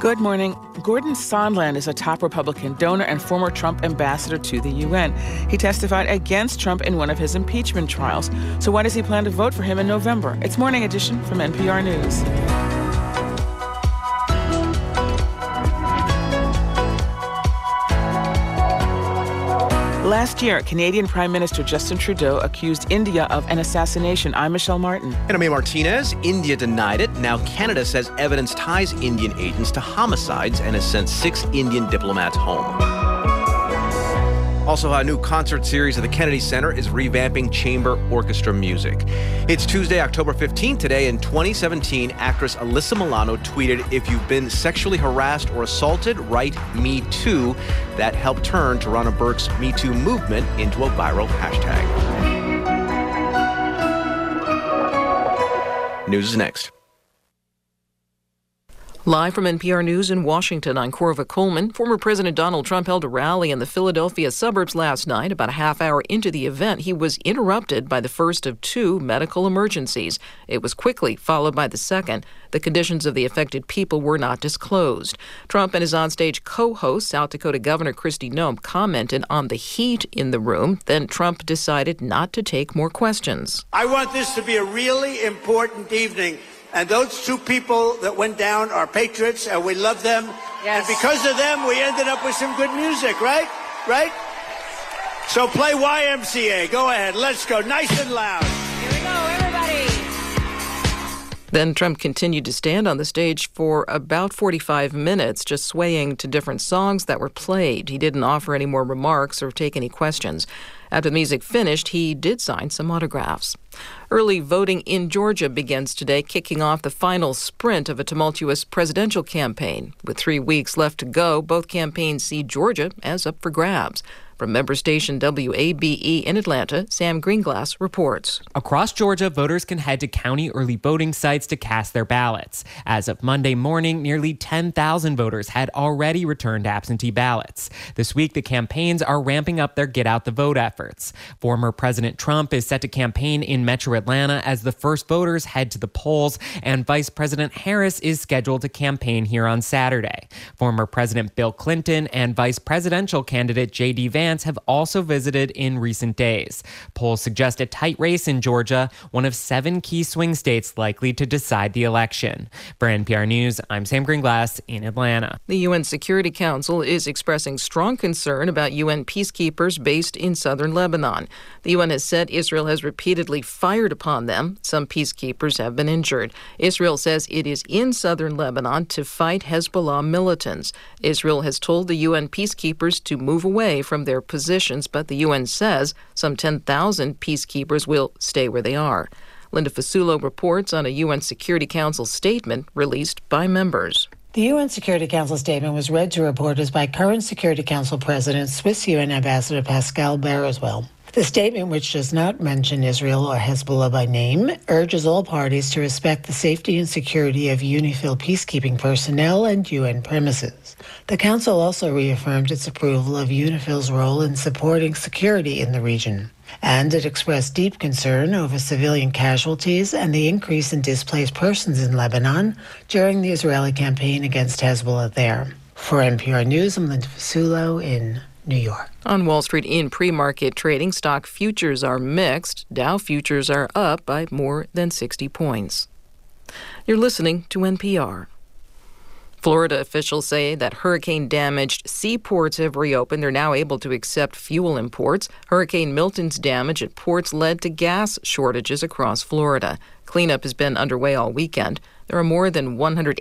Good morning. Gordon Sondland is a top Republican donor and former Trump ambassador to the UN. He testified against Trump in one of his impeachment trials. So why does he plan to vote for him in November? It's Morning Edition from NPR News. Last year, Canadian Prime Minister Justin Trudeau accused India of an assassination. I'm Michelle Martin. And I'm May Martinez. India denied it. Now Canada says evidence ties Indian agents to homicides and has sent 6 Indian diplomats home. Also, a new concert series at the Kennedy Center is revamping chamber orchestra music. It's Tuesday, October 15th. Today in 2017, actress Alyssa Milano tweeted, "If you've been sexually harassed or assaulted, write Me Too." That helped turn Tarana Burke's Me Too movement into a viral hashtag. News is next. Live from NPR News in Washington, I'm Corva Coleman. Former President Donald Trump held a rally in the Philadelphia suburbs last night. About a half hour into the event, he was interrupted by the first of 2 medical emergencies. It was quickly followed by the second. The conditions of the affected people were not disclosed. Trump and his onstage co-host, South Dakota Governor Kristi Noem, commented on the heat in the room. Then Trump decided not to take more questions. I want this to be a really important evening. And those 2 people that went down are patriots, and we love them. Yes. And because of them, we ended up with some good music, right? Right? So play YMCA. Go ahead. Let's go. Nice and loud. Here we go, everybody. Then Trump continued to stand on the stage for about 45 minutes, just swaying to different songs that were played. He didn't offer any more remarks or take any questions. After the music finished, he did sign some autographs. Early voting in Georgia begins today, kicking off the final sprint of a tumultuous presidential campaign. With 3 weeks left to go, both campaigns see Georgia as up for grabs. From member station WABE in Atlanta, Sam Greenglass reports. Across Georgia, voters can head to county early voting sites to cast their ballots. As of Monday morning, nearly 10,000 voters had already returned absentee ballots. This week, the campaigns are ramping up their get out the vote efforts. Former President Trump is set to campaign in Metro Atlanta as the first voters head to the polls, and Vice President Harris is scheduled to campaign here on Saturday. Former President Bill Clinton and vice presidential candidate J.D. Vance have also visited in recent days. Polls suggest a tight race in Georgia, one of 7 key swing states likely to decide the election. For NPR News, I'm Sam Greenglass in Atlanta. The UN Security Council is expressing strong concern about UN peacekeepers based in southern Lebanon. The UN has said Israel has repeatedly fired upon them. Some peacekeepers have been injured. Israel says it is in southern Lebanon to fight Hezbollah militants. Israel has told the UN peacekeepers to move away from their positions, but the UN says some 10,000 peacekeepers will stay where they are. Linda Fasulo reports on a UN Security Council statement released by members. The UN Security Council statement was read to reporters by current Security Council President, Swiss UN Ambassador Pascal Baeriswel. The statement, which does not mention Israel or Hezbollah by name, urges all parties to respect the safety and security of UNIFIL peacekeeping personnel and UN premises. The Council also reaffirmed its approval of UNIFIL's role in supporting security in the region. And it expressed deep concern over civilian casualties and the increase in displaced persons in Lebanon during the Israeli campaign against Hezbollah there. For NPR News, I'm Linda Fasulo in New York. On Wall Street in pre-market trading, stock futures are mixed. Dow futures are up by more than 60 points. You're listening to NPR. Florida officials say that hurricane-damaged seaports have reopened. They're now able to accept fuel imports. Hurricane Milton's damage at ports led to gas shortages across Florida. Cleanup has been underway all weekend. There are more than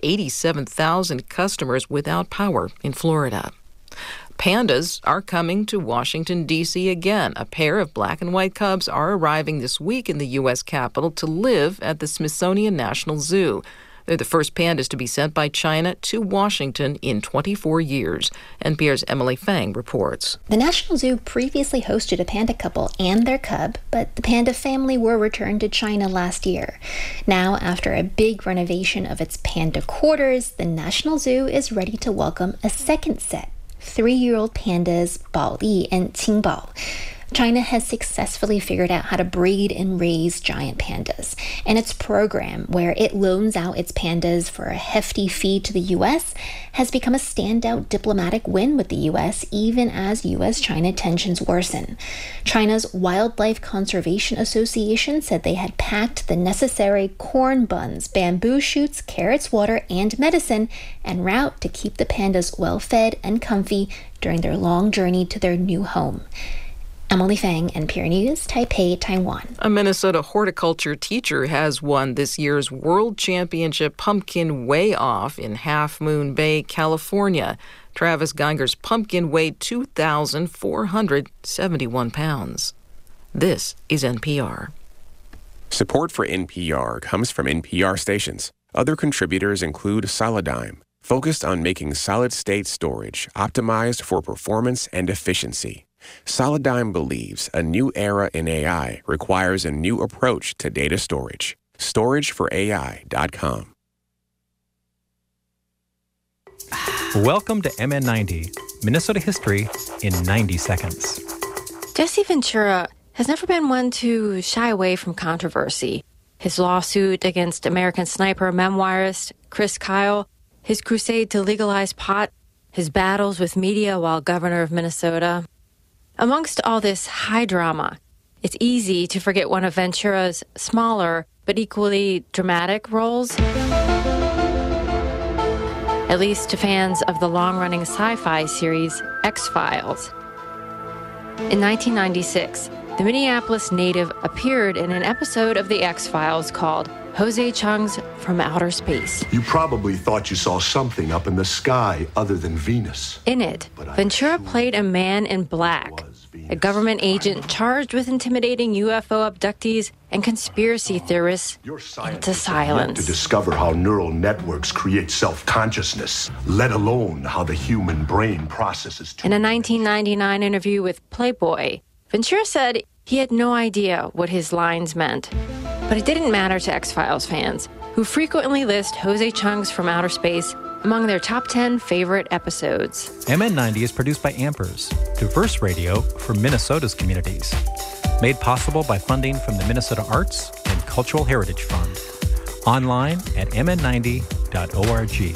187,000 customers without power in Florida. Pandas are coming to Washington, D.C. again. A pair of black and white cubs are arriving this week in the U.S. Capitol to live at the Smithsonian National Zoo. They're the first pandas to be sent by China to Washington in 24 years. NPR's Emily Fang reports. The National Zoo previously hosted a panda couple and their cub, but the panda family were returned to China last year. Now, after a big renovation of its panda quarters, the National Zoo is ready to welcome a second set. 3-year-old pandas Bao Li and Qingbao. China has successfully figured out how to breed and raise giant pandas, and its program, where it loans out its pandas for a hefty fee to the U.S., has become a standout diplomatic win with the U.S., even as U.S.-China tensions worsen. China's Wildlife Conservation Association said they had packed the necessary corn buns, bamboo shoots, carrots, water, and medicine en route to keep the pandas well-fed and comfy during their long journey to their new home. Emily Fang, NPR News, Taipei, Taiwan. A Minnesota horticulture teacher has won this year's World Championship Pumpkin Weigh-Off in Half Moon Bay, California. Travis Geiger's pumpkin weighed 2,471 pounds. This is NPR. Support for NPR comes from NPR stations. Other contributors include Solidigm, focused on making solid-state storage optimized for performance and efficiency. Solidigm believes a new era in AI requires a new approach to data storage. StorageForAI.com. Welcome to MN90, Minnesota history in 90 seconds. Jesse Ventura has never been one to shy away from controversy. His lawsuit against American Sniper memoirist Chris Kyle, his crusade to legalize pot, his battles with media while governor of Minnesota. Amongst all this high drama, it's easy to forget one of Ventura's smaller but equally dramatic roles. At least to fans of the long-running sci-fi series X-Files. In 1996, the Minneapolis native appeared in an episode of the X-Files called Jose Chung's From Outer Space. You probably thought you saw something up in the sky other than Venus. In it, Ventura played a man in black, a government agent charged with intimidating UFO abductees and conspiracy theorists into silence. To discover how neural networks create self-consciousness, let alone how the human brain processes. In a 1999 interview with Playboy, Ventura said he had no idea what his lines meant. But it didn't matter to X-Files fans, who frequently list Jose Chung's From Outer Space among their top 10 favorite episodes. MN90 is produced by Ampers, diverse radio for Minnesota's communities. Made possible by funding from the Minnesota Arts and Cultural Heritage Fund. Online at mn90.org.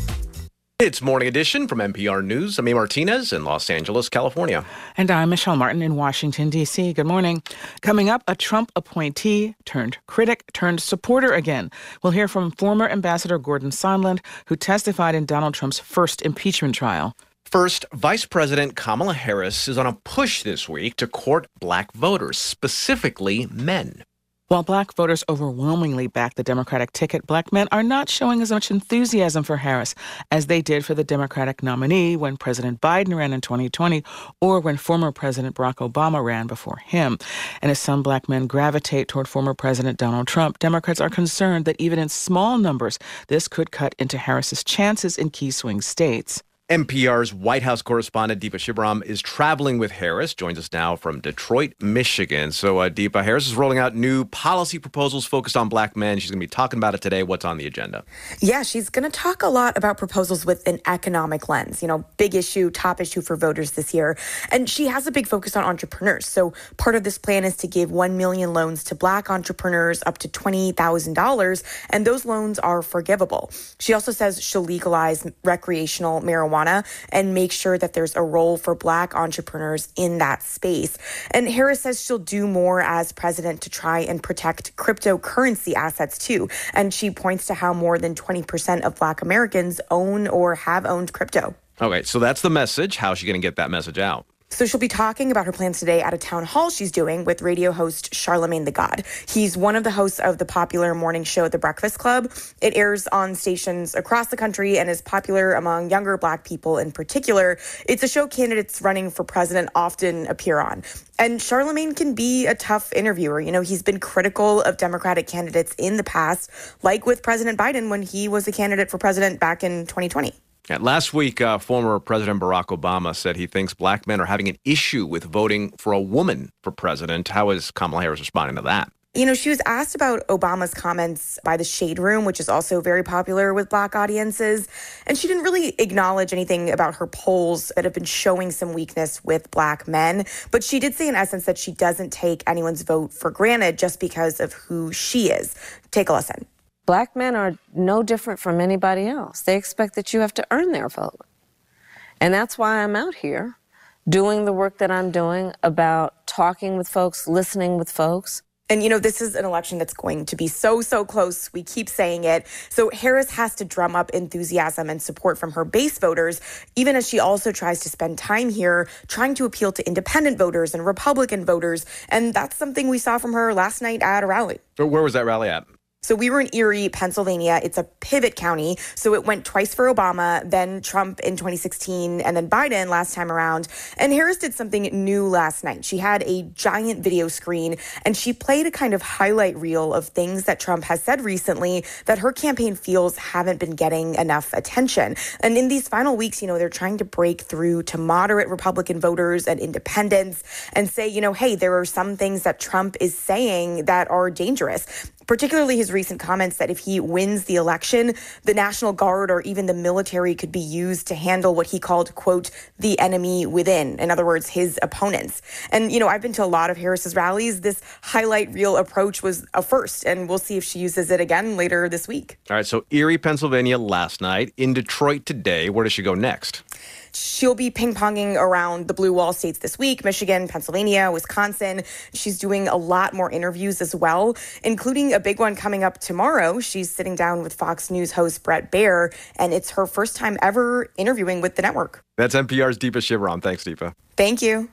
It's Morning Edition from NPR News. I'm A. Martinez in Los Angeles, California. And I'm Michelle Martin in Washington, D.C. Good morning. Coming up, a Trump appointee turned critic turned supporter again. We'll hear from former Ambassador Gordon Sondland, who testified in Donald Trump's first impeachment trial. First, Vice President Kamala Harris is on a push this week to court black voters, specifically men. While black voters overwhelmingly back the Democratic ticket, black men are not showing as much enthusiasm for Harris as they did for the Democratic nominee when President Biden ran in 2020 or when former President Barack Obama ran before him. And as some black men gravitate toward former President Donald Trump, Democrats are concerned that even in small numbers, this could cut into Harris's chances in key swing states. NPR's White House correspondent Deepa Shibram is traveling with Harris, joins us now from Detroit, Michigan. So, Deepa, Harris is rolling out new policy proposals focused on black men. She's going to be talking about it today. What's on the agenda? Yeah, she's going to talk a lot about proposals with an economic lens, big issue, top issue for voters this year. And she has a big focus on entrepreneurs. So part of this plan is to give 1 million loans to black entrepreneurs up to $20,000, and those loans are forgivable. She also says she'll legalize recreational marijuana and make sure that there's a role for black entrepreneurs in that space. And Harris says she'll do more as president to try and protect cryptocurrency assets too. And she points to how more than 20% of black Americans own or have owned crypto. Okay, so that's the message. How's she going to get that message out? So she'll be talking about her plans today at a town hall she's doing with radio host Charlamagne tha God. He's one of the hosts of the popular morning show, The Breakfast Club. It airs on stations across the country and is popular among younger black people in particular. It's a show candidates running for president often appear on. And Charlamagne can be a tough interviewer. He's been critical of Democratic candidates in the past, like with President Biden when he was a candidate for president back in 2020. Last week, former President Barack Obama said he thinks black men are having an issue with voting for a woman for president. How is Kamala Harris responding to that? You know, she was asked about Obama's comments by the Shade Room, which is also very popular with Black audiences. And she didn't really acknowledge anything about her polls that have been showing some weakness with Black men. But she did say, in essence, that she doesn't take anyone's vote for granted just because of who she is. Take a listen. Black men are no different from anybody else. They expect that you have to earn their vote. And that's why I'm out here doing the work that I'm doing about talking with folks, listening with folks. And, you know, this is an election that's going to be so close. We keep saying it. So Harris has to drum up enthusiasm and support from her base voters, even as she also tries to spend time here trying to appeal to independent voters and Republican voters. And that's something we saw from her last night at a rally. Where was that rally at? So we were in Erie, Pennsylvania. It's a pivot county. So it went twice for Obama, then Trump in 2016, and then Biden last time around. And Harris did something new last night. She had a giant video screen, and she played a kind of highlight reel of things that Trump has said recently that her campaign feels haven't been getting enough attention. And in these final weeks, you know, they're trying to break through to moderate Republican voters and independents and say, you know, hey, there are some things that Trump is saying that are dangerous. Particularly his recent comments that if he wins the election, the National Guard or even the military could be used to handle what he called, quote, the enemy within. In other words, his opponents. And, you know, I've been to a lot of Harris's rallies. This highlight reel approach was a first, and we'll see if she uses it again later this week. All right, so Erie, Pennsylvania last night. In Detroit today. Where does she go next? She'll be ping-ponging around the blue wall states this week, Michigan, Pennsylvania, Wisconsin. She's doing a lot more interviews as well, including a big one coming up tomorrow. She's sitting down with Fox News host Bret Baier, and it's her first time ever interviewing with the network. That's NPR's Deepa Shivaram. Thanks, Deepa. Thank you.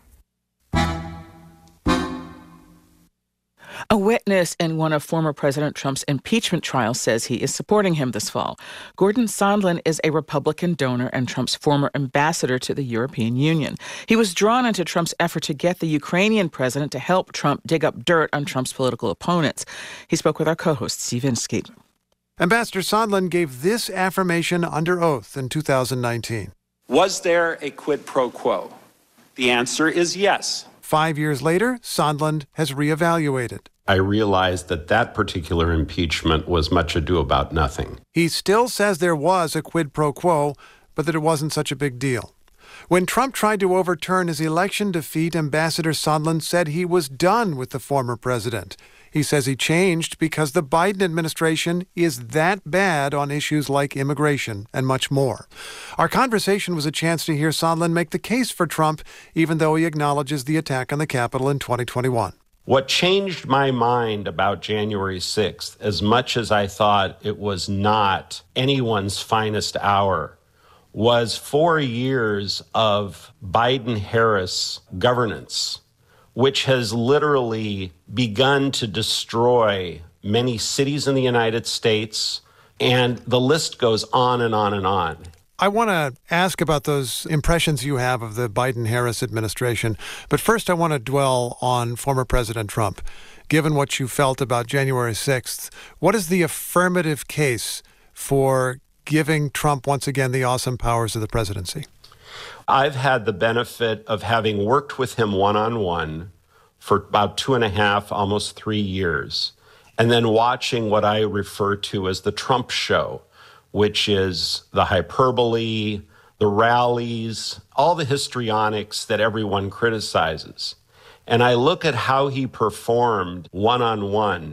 A witness in one of former President Trump's impeachment trials says he is supporting him this fall. Gordon Sondland is a Republican donor and Trump's former ambassador to the European Union. He was drawn into Trump's effort to get the Ukrainian president to help Trump dig up dirt on Trump's political opponents. He spoke with our co-host, Steve Inskeep. Ambassador Sondland gave this affirmation under oath in 2019. Was there a quid pro quo? The answer is yes. 5 years later, Sondland has reevaluated. I realized that particular impeachment was much ado about nothing. He still says there was a quid pro quo, but that it wasn't such a big deal. When Trump tried to overturn his election defeat, Ambassador Sondland said he was done with the former president. He says he changed because the Biden administration is that bad on issues like immigration and much more. Our conversation was a chance to hear Sondland make the case for Trump, even though he acknowledges the attack on the Capitol in 2021. What changed my mind about January 6th, as much as I thought it was not anyone's finest hour, was 4 years of Biden-Harris governance, which has literally begun to destroy many cities in the United States, and the list goes on and on and on. I want to ask about those impressions you have of the Biden-Harris administration, but first I want to dwell on former President Trump. Given what you felt about January 6th, what is the affirmative case for giving Trump once again the awesome powers of the presidency? I've had the benefit of having worked with him one-on-one for about 2.5, almost 3 years, and then watching what I refer to as the Trump show, which is the hyperbole, the rallies, all the histrionics that everyone criticizes. And I look at how he performed one-on-one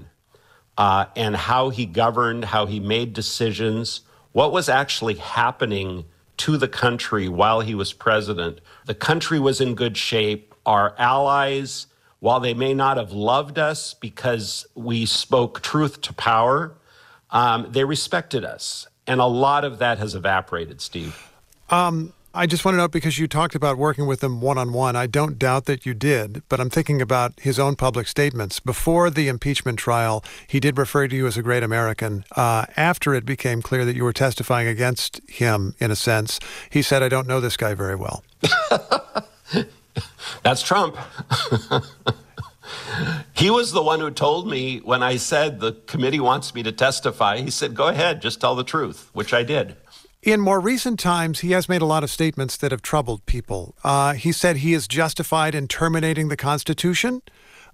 and how he governed, how he made decisions, what was actually happening to the country while he was president. The country was in good shape. Our allies, while they may not have loved us because we spoke truth to power, they respected us. And a lot of that has evaporated, Steve. I just want to note, because you talked about working with him one-on-one, I don't doubt that you did, but I'm thinking about his own public statements. Before the impeachment trial, he did refer to you as a great American. After it became clear that you were testifying against him, in a sense, he said, I don't know this guy very well. That's Trump. He was the one who told me when I said the committee wants me to testify, he said, go ahead, just tell the truth, which I did. In more recent times, he has made a lot of statements that have troubled people. He said he is justified in terminating the Constitution.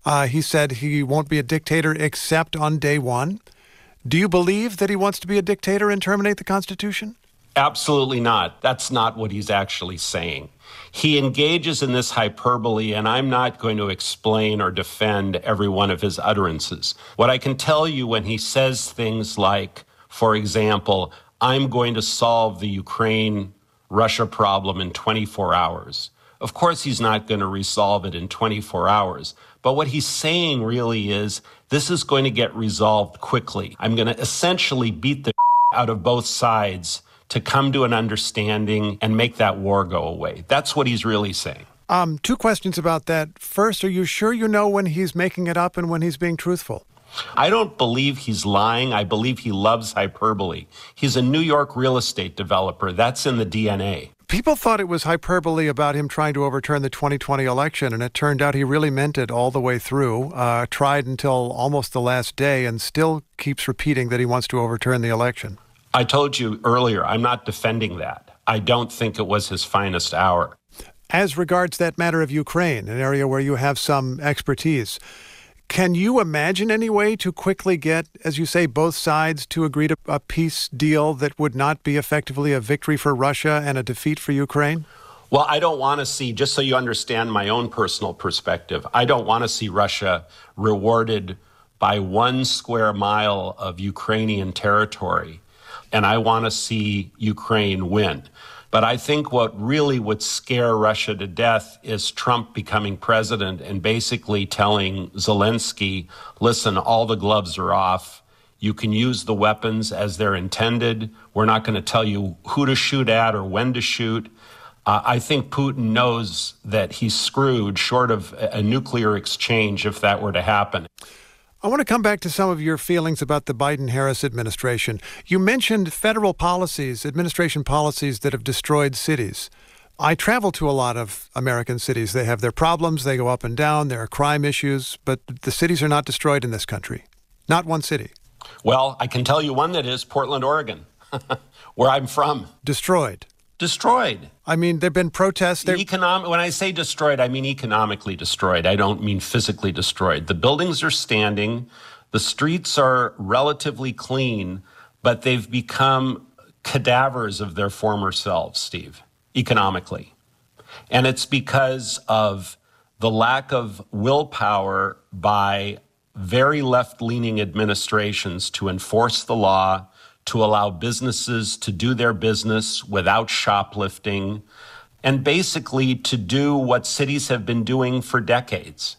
He said he won't be a dictator except on day one. Do you believe that he wants to be a dictator and terminate the Constitution? Absolutely not. That's not what he's actually saying. He engages in this hyperbole, and I'm not going to explain or defend every one of his utterances. What I can tell you when he says things like, for example, I'm going to solve the Ukraine-Russia problem in 24 hours. Of course, he's not going to resolve it in 24 hours. But what he's saying really is, this is going to get resolved quickly. I'm going to essentially beat the out of both sides to come to an understanding and make that war go away. That's what he's really saying. Two questions about that. First, are you sure you know when he's making it up and when he's being truthful? I don't believe he's lying. I believe he loves hyperbole. He's a New York real estate developer. That's in the DNA. People thought it was hyperbole about him trying to overturn the 2020 election, and it turned out he really meant it all the way through, tried until almost the last day, and still keeps repeating that he wants to overturn the election. I told you earlier, I'm not defending that. I don't think it was his finest hour. As regards that matter of Ukraine, an area where you have some expertise, can you imagine any way to quickly get, as you say, both sides to agree to a peace deal that would not be effectively a victory for Russia and a defeat for Ukraine? Well, I don't want to see, just so you understand my own personal perspective, I don't want to see Russia rewarded by 1 square mile of Ukrainian territory. And I want to see Ukraine win. But I think what really would scare Russia to death is Trump becoming president and basically telling Zelensky, listen, all the gloves are off. You can use the weapons as they're intended. We're not going to tell you who to shoot at or when to shoot. I think Putin knows that he's screwed short of a nuclear exchange if that were to happen. I want to come back to some of your feelings about the Biden-Harris administration. You mentioned federal policies, administration policies that have destroyed cities. I travel to a lot of American cities. They have their problems. They go up and down. There are crime issues. But the cities are not destroyed in this country. Not one city. Well, I can tell you one that is Portland, Oregon, where I'm from. Destroyed. Destroyed. I mean, there have been protests. When I say destroyed, I mean economically destroyed. I don't mean physically destroyed. The buildings are standing. The streets are relatively clean, but they've become cadavers of their former selves, Steve, economically. And it's because of the lack of willpower by very left-leaning administrations to enforce the law, to allow businesses to do their business without shoplifting, and basically to do what cities have been doing for decades.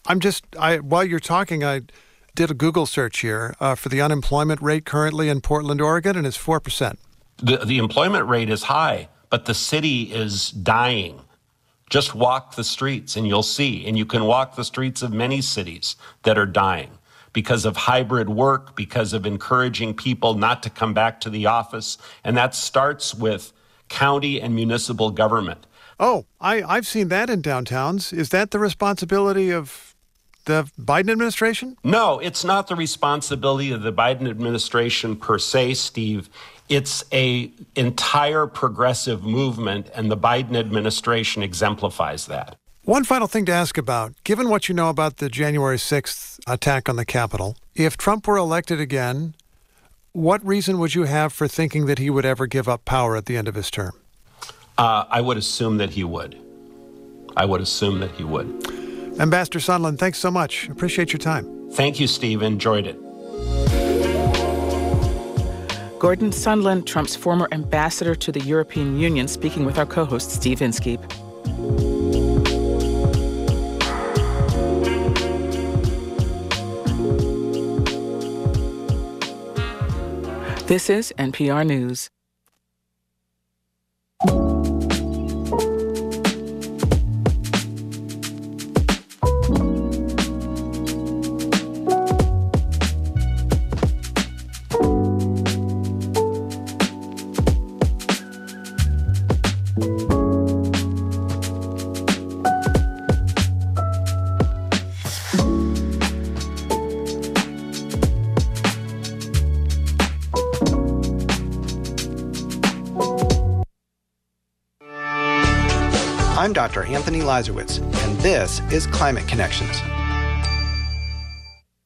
While you're talking, I did a Google search here for the unemployment rate currently in Portland, Oregon, and it's 4%. The employment rate is high, but the city is dying. Just walk the streets and you'll see, and you can walk the streets of many cities that are dying because of hybrid work, because of encouraging people not to come back to the office. And that starts with county and municipal government. Oh, I've seen that in downtowns. Is that the responsibility of the Biden administration? No, it's not the responsibility of the Biden administration per se, Steve. It's an entire progressive movement, and the Biden administration exemplifies that. One final thing to ask about, given what you know about the January 6th attack on the Capitol, if Trump were elected again, what reason would you have for thinking that he would ever give up power at the end of his term? I would assume that he would. Ambassador Sondland, thanks so much. Appreciate your time. Thank you, Steve. Enjoyed it. Gordon Sondland, Trump's former ambassador to the European Union, speaking with our co-host, Steve Inskeep. This is NPR News. I'm Dr. Anthony Lazarowitz, and this is Climate Connections.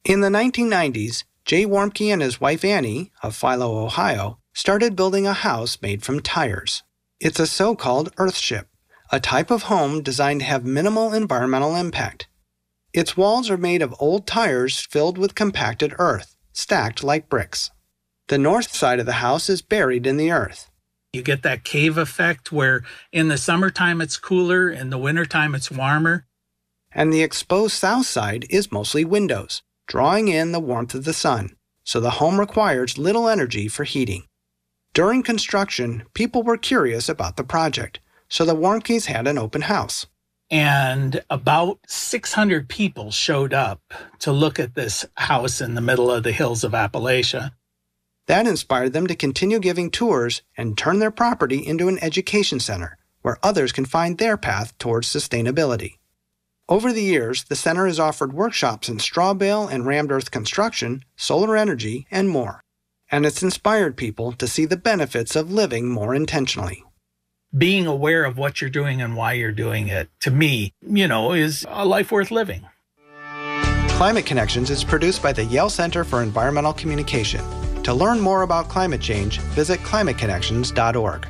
In the 1990s, Jay Warmke and his wife Annie, of Philo, Ohio, started building a house made from tires. It's a so-called earthship, a type of home designed to have minimal environmental impact. Its walls are made of old tires filled with compacted earth, stacked like bricks. The north side of the house is buried in the earth. You get that cave effect where in the summertime it's cooler, in the wintertime it's warmer. And the exposed south side is mostly windows, drawing in the warmth of the sun, so the home requires little energy for heating. During construction, people were curious about the project, so the Warmkes had an open house. And about 600 people showed up to look at this house in the middle of the hills of Appalachia. That inspired them to continue giving tours and turn their property into an education center where others can find their path towards sustainability. Over the years, the center has offered workshops in straw bale and rammed earth construction, solar energy, and more. And it's inspired people to see the benefits of living more intentionally. Being aware of what you're doing and why you're doing it, to me, is a life worth living. Climate Connections is produced by the Yale Center for Environmental Communication. To learn more about climate change, visit climateconnections.org.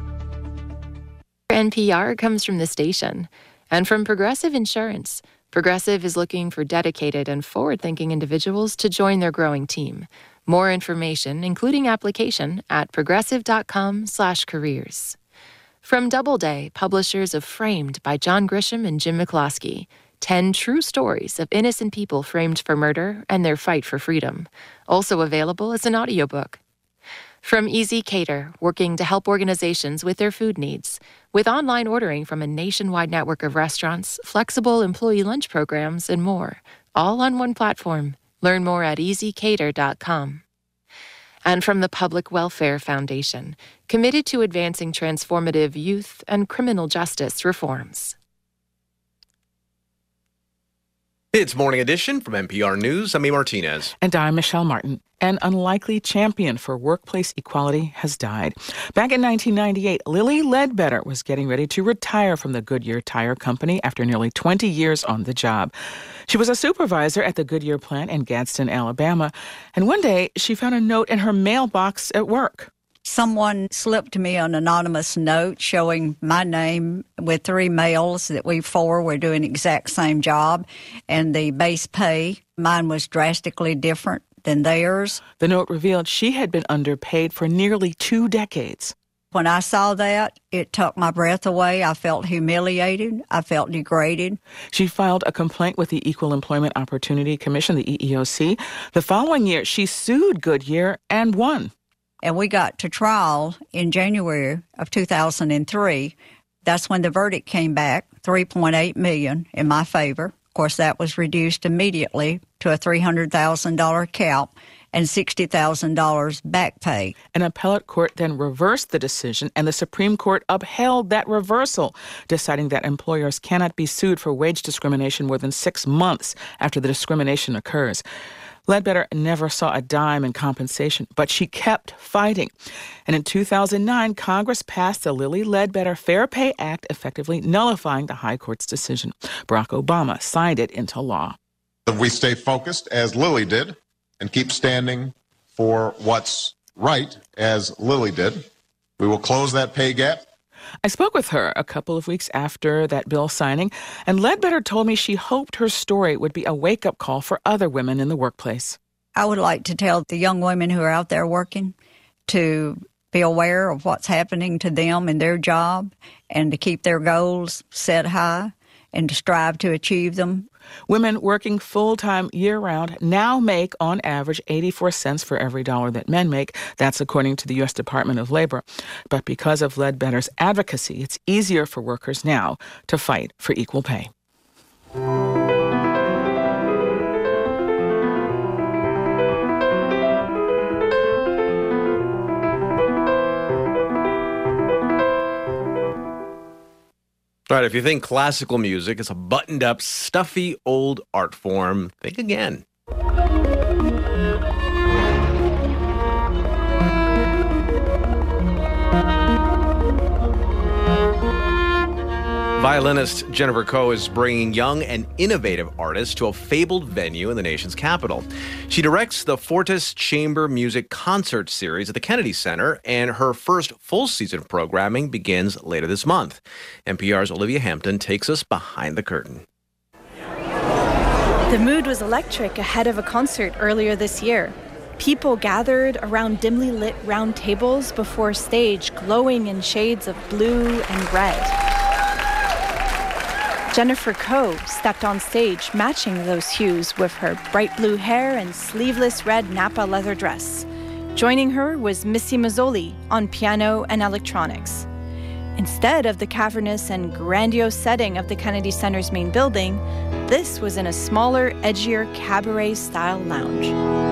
NPR comes from the station and from Progressive Insurance. Progressive is looking for dedicated and forward-thinking individuals to join their growing team. More information, including application, at progressive.com/careers. From Doubleday, publishers of Framed by John Grisham and Jim McCloskey, 10 true stories of innocent people framed for murder and their fight for freedom. Also available as an audiobook. From Easy Cater, working to help organizations with their food needs. With online ordering from a nationwide network of restaurants, flexible employee lunch programs, and more. All on one platform. Learn more at easycater.com. And from the Public Welfare Foundation, committed to advancing transformative youth and criminal justice reforms. It's Morning Edition from NPR News. I'm A. Martinez. And I'm Michelle Martin. An unlikely champion for workplace equality has died. Back in 1998, Lilly Ledbetter was getting ready to retire from the Goodyear Tire Company after nearly 20 years on the job. She was a supervisor at the Goodyear plant in Gadsden, Alabama, and one day she found a note in her mailbox at work. Someone slipped me an anonymous note showing my name with 3 males that we 4 were doing the exact same job, and the base pay, mine was drastically different than theirs. The note revealed she had been underpaid for nearly 2 decades. When I saw that, it took my breath away. I felt humiliated. I felt degraded. She filed a complaint with the Equal Employment Opportunity Commission, the EEOC. The following year, she sued Goodyear and won. And we got to trial in January of 2003. That's when the verdict came back, $3.8 million in my favor. Of course, that was reduced immediately to a $300,000 cap and $60,000 back pay. An appellate court then reversed the decision, and the Supreme Court upheld that reversal, deciding that employers cannot be sued for wage discrimination more than 6 months after the discrimination occurs. Ledbetter never saw a dime in compensation, but she kept fighting. And in 2009, Congress passed the Lilly Ledbetter Fair Pay Act, effectively nullifying the High Court's decision. Barack Obama signed it into law. If we stay focused, as Lilly did, and keep standing for what's right, as Lilly did, we will close that pay gap. I spoke with her a couple of weeks after that bill signing, and Ledbetter told me she hoped her story would be a wake-up call for other women in the workplace. I would like to tell the young women who are out there working to be aware of what's happening to them in their job and to keep their goals set high and to strive to achieve them. Women working full-time year-round now make, on average, 84 cents for every dollar that men make. That's according to the U.S. Department of Labor. But because of Ledbetter's advocacy, it's easier for workers now to fight for equal pay. All right, if you think classical music is a buttoned-up, stuffy, old art form, think again. Violinist Jennifer Koh is bringing young and innovative artists to a fabled venue in the nation's capital. She directs the Fortis Chamber Music Concert Series at the Kennedy Center, and her first full season of programming begins later this month. NPR's Olivia Hampton takes us behind the curtain. The mood was electric ahead of a concert earlier this year. People gathered around dimly lit round tables before a stage glowing in shades of blue and red. Jennifer Koh stepped on stage matching those hues with her bright blue hair and sleeveless red Napa leather dress. Joining her was Missy Mazzoli on piano and electronics. Instead of the cavernous and grandiose setting of the Kennedy Center's main building, this was in a smaller, edgier cabaret-style lounge.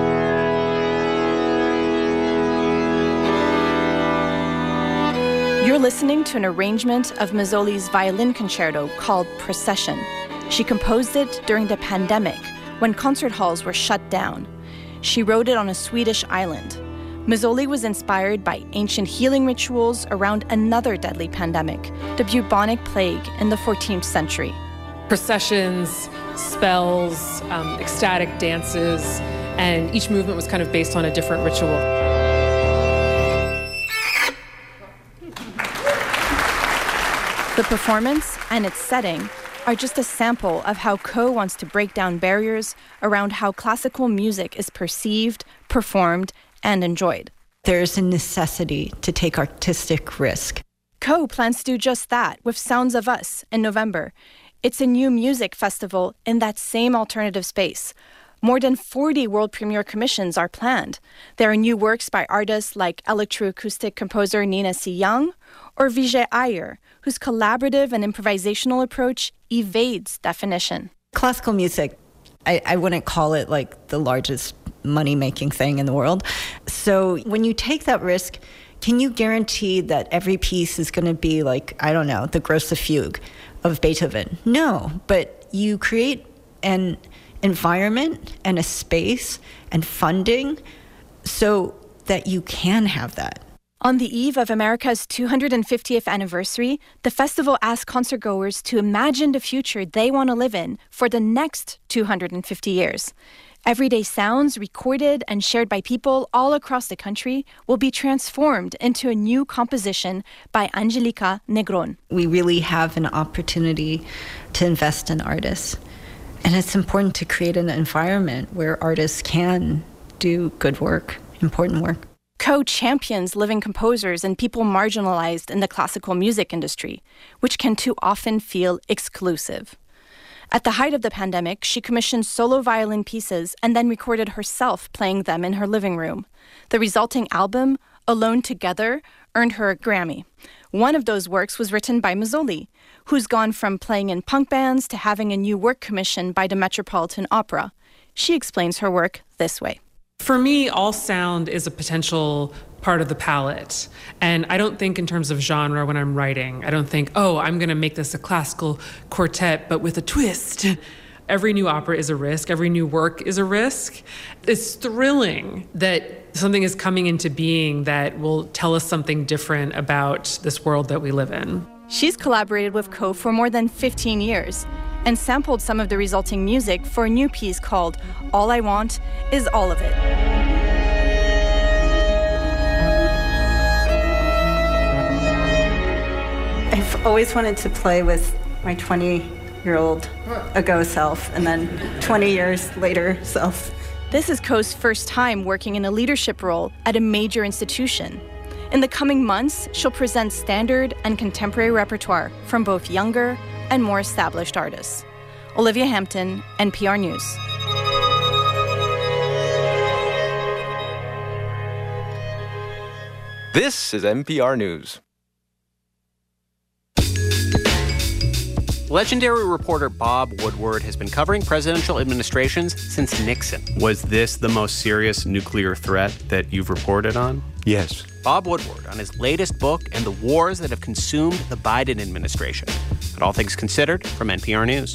You're listening to an arrangement of Mazzoli's violin concerto called Procession. She composed it during the pandemic, when concert halls were shut down. She wrote it on a Swedish island. Mazzoli was inspired by ancient healing rituals around another deadly pandemic, the bubonic plague in the 14th century. Processions, spells, ecstatic dances, and each movement was kind of based on a different ritual. The performance and its setting are just a sample of how Koh wants to break down barriers around how classical music is perceived, performed, and enjoyed. There's a necessity to take artistic risk. Koh plans to do just that with Sounds of Us in November. It's a new music festival in that same alternative space. More than 40 world premiere commissions are planned. There are new works by artists like electroacoustic composer Nina C. Young or Vijay Iyer, whose collaborative and improvisational approach evades definition. Classical music, I wouldn't call it like the largest money-making thing in the world. So when you take that risk, can you guarantee that every piece is going to be like, I don't know, the Grosse Fuge of Beethoven? No, but you create an environment and a space and funding so that you can have that. On the eve of America's 250th anniversary, the festival asks concertgoers to imagine the future they want to live in for the next 250 years. Everyday sounds recorded and shared by people all across the country will be transformed into a new composition by Angelica Negron. We really have an opportunity to invest in artists. And it's important to create an environment where artists can do good work, important work. Koh champions living composers and people marginalized in the classical music industry, which can too often feel exclusive. At the height of the pandemic, she commissioned solo violin pieces and then recorded herself playing them in her living room. The resulting album, Alone Together, earned her a Grammy. One of those works was written by Mazzoli, who's gone from playing in punk bands to having a new work commissioned by the Metropolitan Opera. She explains her work this way. For me, all sound is a potential part of the palette. And I don't think in terms of genre when I'm writing. I don't think, oh, I'm going to make this a classical quartet, but with a twist. Every new opera is a risk. Every new work is a risk. It's thrilling that something is coming into being that will tell us something different about this world that we live in. She's collaborated with Koh for more than 15 years and sampled some of the resulting music for a new piece called All I Want Is All of It. I've always wanted to play with my 20-year-old ago self and then 20 years later self. This is Koh's first time working in a leadership role at a major institution. In the coming months, she'll present standard and contemporary repertoire from both younger and more established artists. Olivia Hampton, NPR News. This is NPR News. Legendary reporter Bob Woodward has been covering presidential administrations since Nixon. Was this the most serious nuclear threat that you've reported on? Yes. Bob Woodward on his latest book and the wars that have consumed the Biden administration. At All Things Considered from NPR News.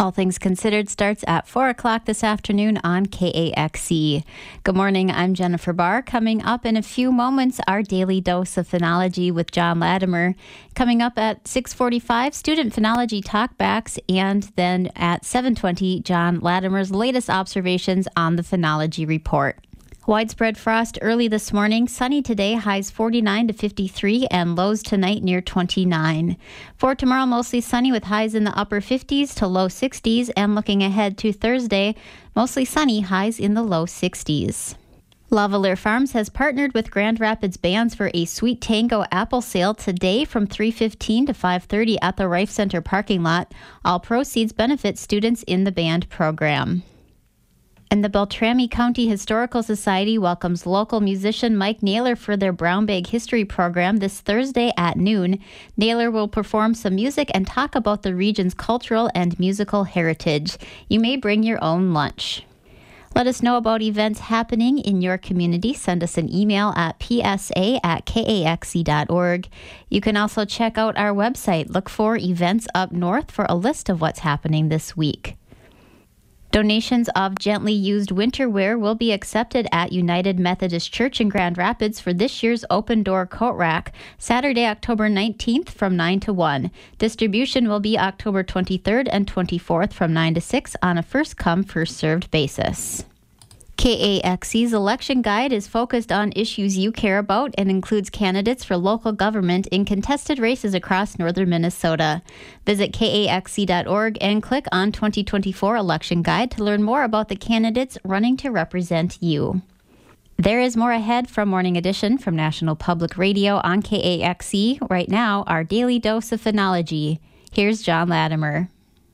All Things Considered starts at 4 o'clock this afternoon on KAXE. Good morning, I'm Jennifer Barr. Coming up in a few moments, our daily dose of phenology with John Latimer. Coming up at 6:45, student phenology talkbacks, and then at 7:20, John Latimer's latest observations on the phenology report. Widespread frost early this morning. Sunny today, highs 49 to 53, and lows tonight near 29. For tomorrow, mostly sunny with highs in the upper 50s to low 60s, and looking ahead to Thursday, mostly sunny, highs in the low 60s. Lavalier Farms has partnered with Grand Rapids Bands for a Sweet Tango apple sale today from 3:15 to 5:30 at the Rife Center parking lot. All proceeds benefit students in the band program. And the Beltrami County Historical Society welcomes local musician Mike Naylor for their Brown Bag History program this Thursday at noon. Naylor will perform some music and talk about the region's cultural and musical heritage. You may bring your own lunch. Let us know about events happening in your community. Send us an email at psa@kaxe.org. You can also check out our website. Look for Events Up North for a list of what's happening this week. Donations of gently used winter wear will be accepted at United Methodist Church in Grand Rapids for this year's Open Door Coat Rack, Saturday, October 19th from 9 to 1. Distribution will be October 23rd and 24th from 9 to 6 on a first-come, first-served basis. KAXE's election guide is focused on issues you care about and includes candidates for local government in contested races across northern Minnesota. Visit kaxe.org and click on 2024 election guide to learn more about the candidates running to represent you. There is more ahead from Morning Edition from National Public Radio on KAXE. Right now, our daily dose of phenology. Here's John Latimer.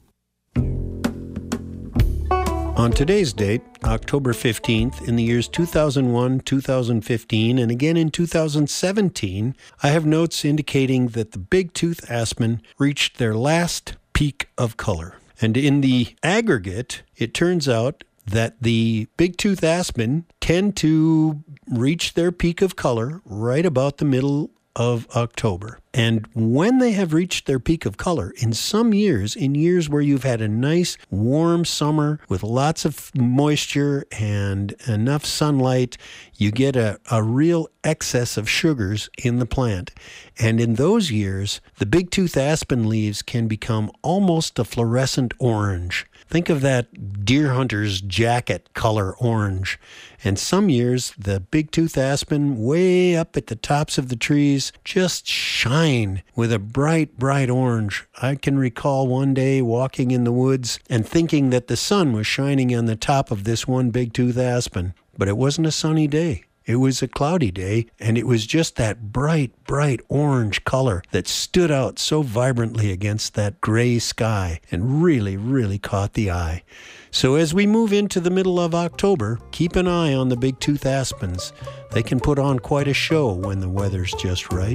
On today's date, October 15th, in the years 2001, 2015, and again in 2017, I have notes indicating that the big-tooth aspen reached their last peak of color. And in the aggregate, it turns out that the big-tooth aspen tend to reach their peak of color right about the middle of October. And when they have reached their peak of color, in some years, in years where you've had a nice warm summer with lots of moisture and enough sunlight, you get a real excess of sugars in the plant. And in those years, the big-tooth aspen leaves can become almost a fluorescent orange. Think of that deer hunter's jacket color orange. And some years, the big-tooth aspen way up at the tops of the trees just shine with a bright, bright orange. I can recall one day walking in the woods and thinking that the sun was shining on the top of this one big-tooth aspen. But it wasn't a sunny day. It was a cloudy day, and it was just that bright, bright orange color that stood out so vibrantly against that gray sky and really, really caught the eye. So as we move into the middle of October, keep an eye on the big-tooth aspens. They can put on quite a show when the weather's just right.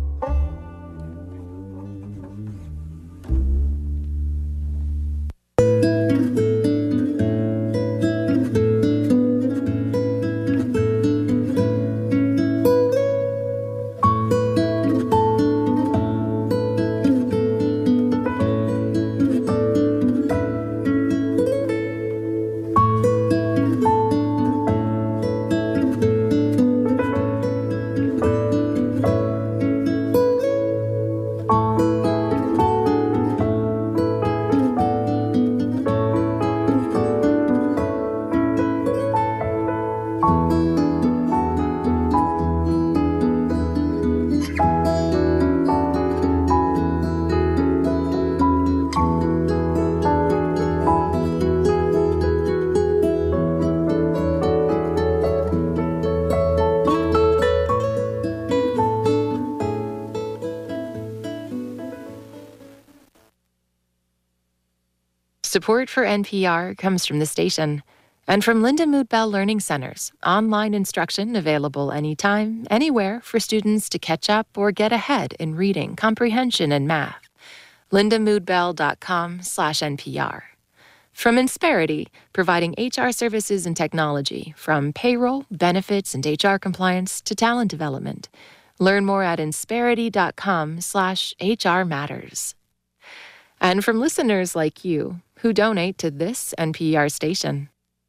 Support for NPR comes from the station and from Linda Mood Bell Learning Centers, online instruction available anytime, anywhere for students to catch up or get ahead in reading, comprehension, and math. lindamoodbell.com/NPR. From Insperity, providing HR services and technology, from payroll, benefits, and HR compliance to talent development. Learn more at Insperity.com/HR Matters. And from listeners like you, who donate to this NPR station.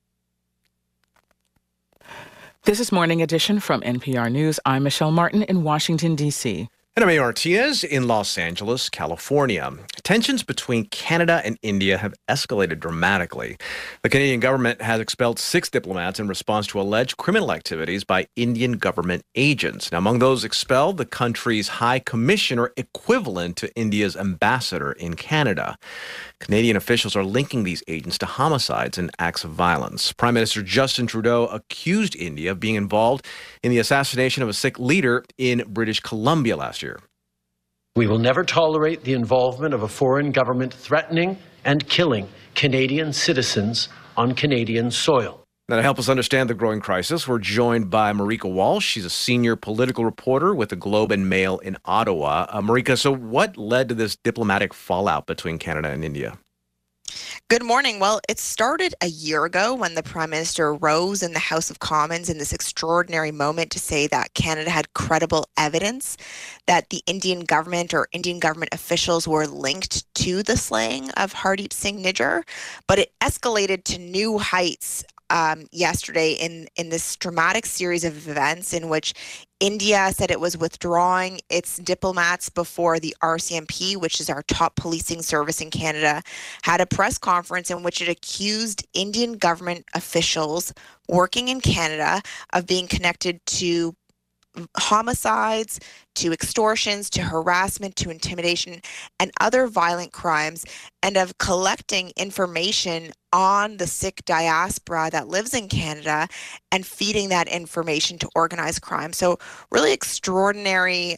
This is Morning Edition from NPR News. I'm Michelle Martin in Washington, D.C. And I'm Mayor Martinez in Los Angeles, California. Tensions between Canada and India have escalated dramatically. The Canadian government has expelled 6 diplomats in response to alleged criminal activities by Indian government agents. Now, among those expelled, the country's high commissioner, equivalent to India's ambassador in Canada. Canadian officials are linking these agents to homicides and acts of violence. Prime Minister Justin Trudeau accused India of being involved in the assassination of a Sikh leader in British Columbia last year. We will never tolerate the involvement of a foreign government threatening and killing Canadian citizens on Canadian soil. Now, to help us understand the growing crisis, we're joined by Marika Walsh. She's a senior political reporter with the Globe and Mail in Ottawa. Marika, so what led to this diplomatic fallout between Canada and India? Good morning. Well, it started a year ago when the Prime Minister rose in the House of Commons in this extraordinary moment to say that Canada had credible evidence that the Indian government or Indian government officials were linked to the slaying of Hardeep Singh Nijjar. But it escalated to new heights yesterday in this dramatic series of events in which India said it was withdrawing its diplomats before the RCMP, which is our top policing service in Canada, had a press conference in which it accused Indian government officials working in Canada of being connected to homicides, to extortions, to harassment, to intimidation, and other violent crimes, and of collecting information on the Sikh diaspora that lives in Canada and feeding that information to organized crime. So really extraordinary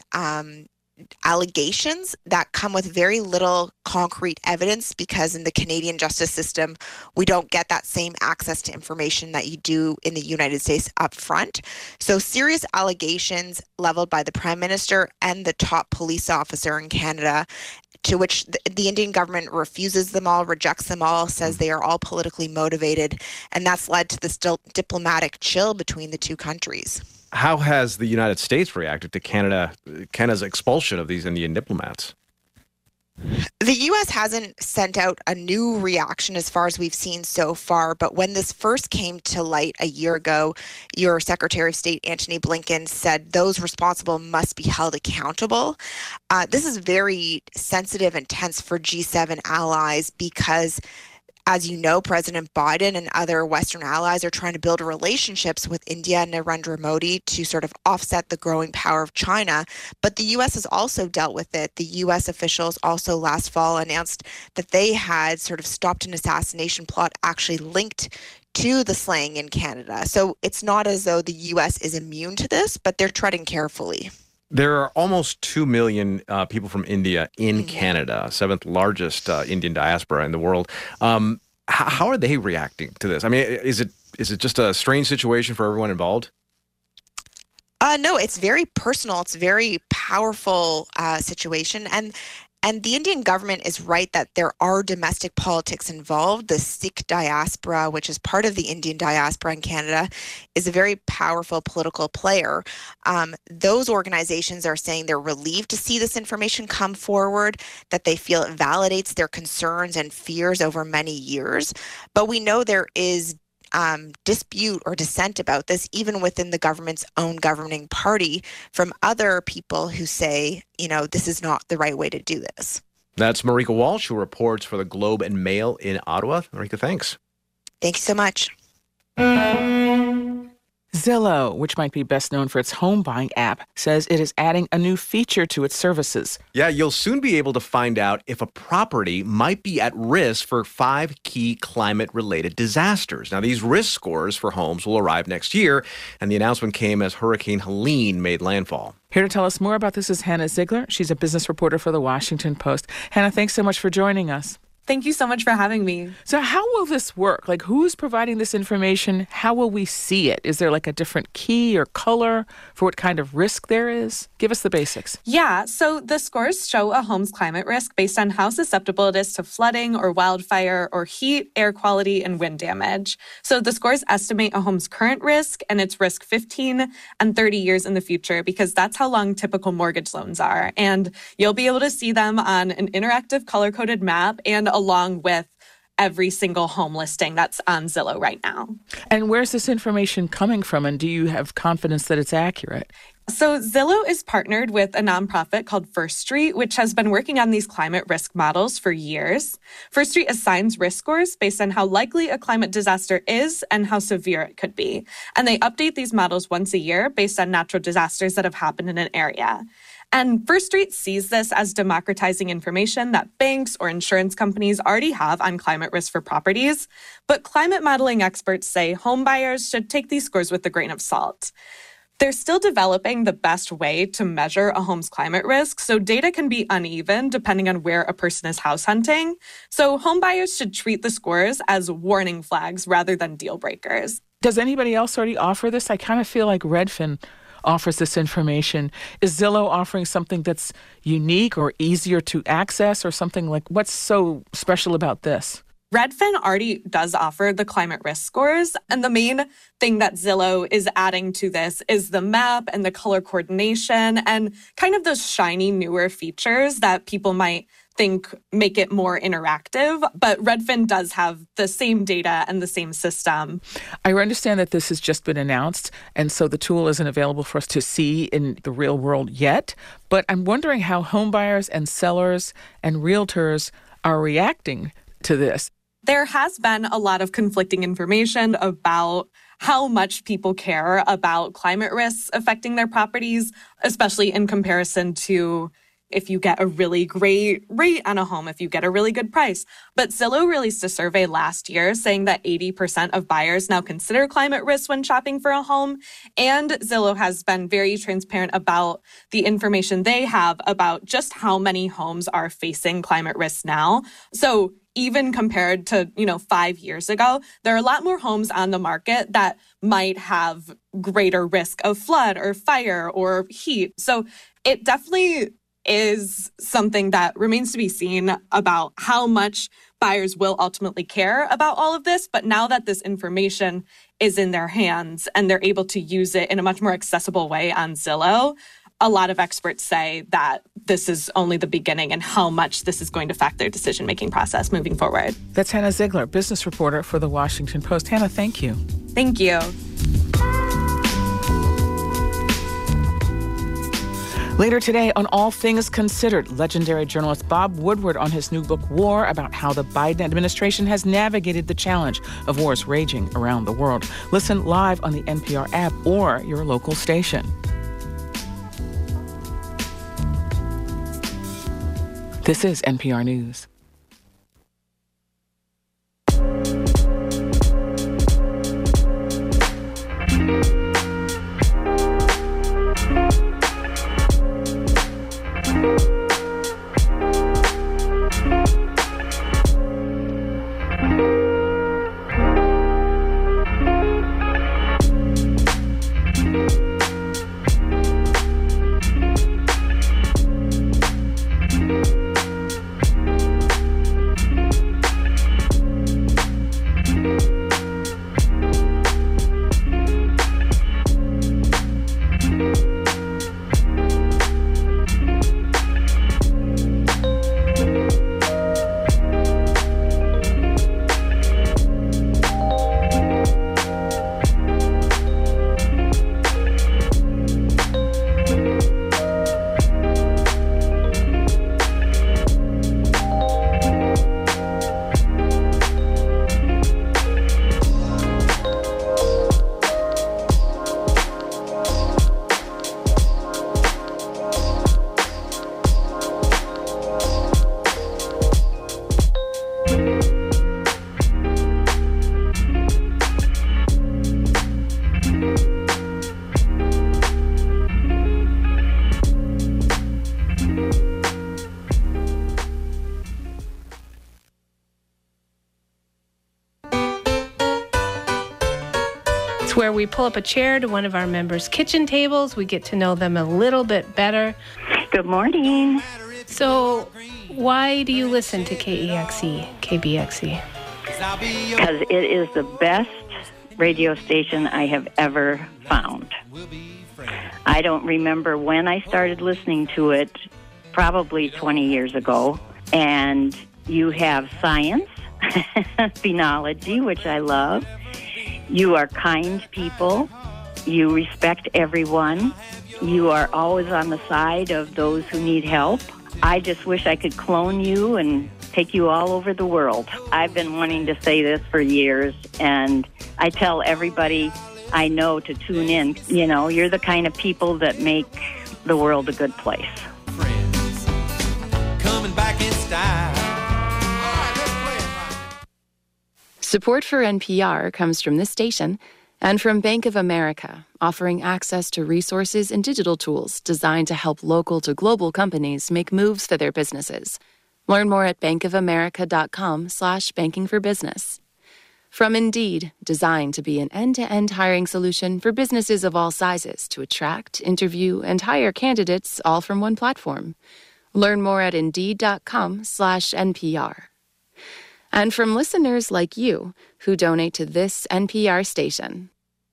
allegations that come with very little concrete evidence, because in the Canadian justice system, we don't get that same access to information that you do in the United States up front. So serious allegations leveled by the Prime Minister and the top police officer in Canada, to which the Indian government refuses them all, rejects them all, says they are all politically motivated. And that's led to this diplomatic chill between the two countries. How has the United States reacted to Canada's expulsion of these Indian diplomats? The U.S. hasn't sent out a new reaction as far as we've seen so far, but when this first came to light a year ago, your Secretary of State, Antony Blinken, said those responsible must be held accountable. This is very sensitive and tense for G7 allies because, as you know, President Biden and other Western allies are trying to build relationships with India and Narendra Modi to sort of offset the growing power of China. But the U.S. has also dealt with it. The U.S. officials also last fall announced that they had sort of stopped an assassination plot actually linked to the slaying in Canada. So it's not as though the U.S. is immune to this, but they're treading carefully. There are almost 2 million people from India in Canada, 7th largest Indian diaspora in the world. How are they reacting to this? I mean, is it just a strange situation for everyone involved? No, it's very personal. It's a very powerful situation. And the Indian government is right that there are domestic politics involved. The Sikh diaspora, which is part of the Indian diaspora in Canada, is a very powerful political player. Those organizations are saying they're relieved to see this information come forward, that they feel it validates their concerns and fears over many years. But we know there is dispute or dissent about this, even within the government's own governing party, from other people who say, this is not the right way to do this. That's Marika Walsh, who reports for the Globe and Mail in Ottawa. Marika, thanks. Thank you so much. Zillow, which might be best known for its home buying app, says it is adding a new feature to its services. Yeah, you'll soon be able to find out if a property might be at risk for 5 key climate-related disasters. Now, these risk scores for homes will arrive next year, and the announcement came as Hurricane Helene made landfall. Here to tell us more about this is Hannah Ziegler. She's a business reporter for The Washington Post. Hannah, thanks so much for joining us. Thank you so much for having me. So how will this work? Like, who's providing this information? How will we see it? Is there like a different key or color for what kind of risk there is? Give us the basics. Yeah, so the scores show a home's climate risk based on how susceptible it is to flooding or wildfire or heat, air quality, and wind damage. So the scores estimate a home's current risk and its risk 15 and 30 years in the future, because that's how long typical mortgage loans are. And you'll be able to see them on an interactive color-coded map and along with every single home listing that's on Zillow right now. And where's this information coming from? And do you have confidence that it's accurate? So Zillow is partnered with a nonprofit called First Street, which has been working on these climate risk models for years. First Street assigns risk scores based on how likely a climate disaster is and how severe it could be. And they update these models once a year based on natural disasters that have happened in an area. And First Street sees this as democratizing information that banks or insurance companies already have on climate risk for properties. But climate modeling experts say home buyers should take these scores with a grain of salt. They're still developing the best way to measure a home's climate risk, so data can be uneven depending on where a person is house hunting. So home buyers should treat the scores as warning flags rather than deal breakers. Does anybody else already offer this? I kind of feel like Redfin offers this information. Is Zillow offering something that's unique or easier to access or something like, what's so special about this? Redfin already does offer the climate risk scores, and the main thing that Zillow is adding to this is the map and the color coordination and kind of those shiny newer features that people might think make it more interactive. But Redfin does have the same data and the same system. I understand that this has just been announced, and so the tool isn't available for us to see in the real world yet. But I'm wondering how home buyers and sellers and realtors are reacting to this. There has been a lot of conflicting information about how much people care about climate risks affecting their properties, especially in comparison to if you get a really great rate on a home, if you get a really good price. But Zillow released a survey last year saying that 80% of buyers now consider climate risk when shopping for a home. And Zillow has been very transparent about the information they have about just how many homes are facing climate risk now. So even compared to, 5 years ago, there are a lot more homes on the market that might have greater risk of flood or fire or heat. So it definitely is something that remains to be seen about how much buyers will ultimately care about all of this. But now that this information is in their hands and they're able to use it in a much more accessible way on Zillow, a lot of experts say that this is only the beginning and how much this is going to affect their decision-making process moving forward. That's Hannah Ziegler, business reporter for The Washington Post. Hannah, thank you. Thank you. Later today on All Things Considered, legendary journalist Bob Woodward on his new book, War, about how the Biden administration has navigated the challenge of wars raging around the world. Listen live on the NPR app or your local station. This is NPR News. Where we pull up a chair to one of our members' kitchen tables. We get to know them a little bit better. Good morning. So why do you listen to KEXE, KBXE? Because it is the best radio station I have ever found. I don't remember when I started listening to it, probably 20 years ago. And you have science, phenology, which I love. You are kind people. You respect everyone. You are always on the side of those who need help. I just wish I could clone you and take you all over the world. I've been wanting to say this for years, and I tell everybody I know to tune in. You know, you're the kind of people that make the world a good place. Friends, coming back in style. Support for NPR comes from this station and from Bank of America, offering access to resources and digital tools designed to help local to global companies make moves for their businesses. Learn more at bankofamerica.com/bankingforbusiness. From Indeed, designed to be an end-to-end hiring solution for businesses of all sizes to attract, interview, and hire candidates all from one platform. Learn more at Indeed.com/NPR. And from listeners like you who donate to this NPR station.